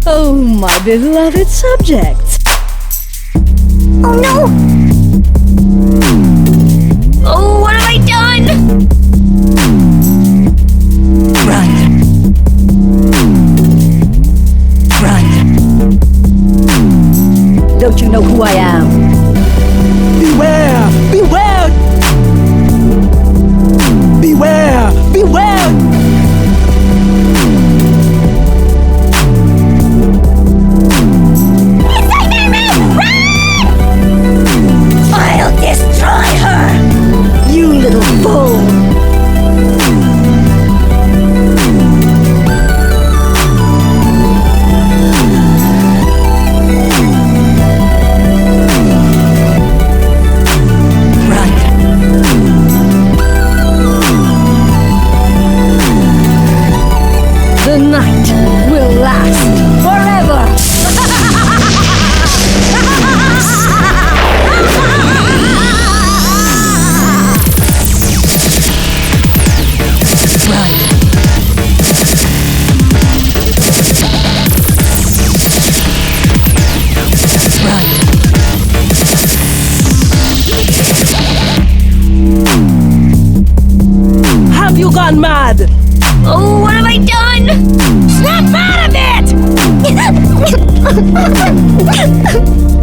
Oh, my beloved subjects. Oh no! Oh, what have I done? Run. Run. Don't you know who I am? Beware! Beware! Beware! Beware! I'll destroy her! You little fool! The night will last forever! Have you gone mad? Oh, what have I done? Snap out of it!